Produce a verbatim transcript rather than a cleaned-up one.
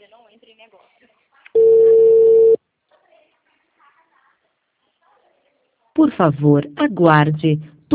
ainda não entra em negócio. Por favor, aguarde.